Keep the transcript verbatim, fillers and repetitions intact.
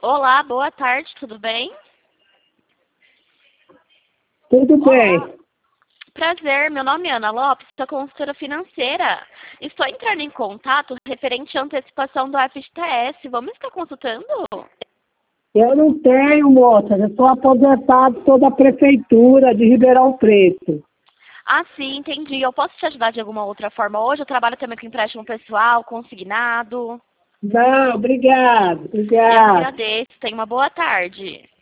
Olá, boa tarde, tudo bem? Tudo bem. Olá. Prazer, meu nome é Ana Lopes, sou consultora financeira. Estou entrando em contato referente à antecipação do F G T S. Vamos estar consultando? Eu não tenho, moça. Eu sou aposentado, sou da prefeitura de Ribeirão Preto. Ah, sim, entendi. Eu posso te ajudar de alguma outra forma hoje? Eu trabalho também com empréstimo pessoal, consignado. Não, obrigado, Eu que obrigado. agradeço. Tenha uma boa tarde.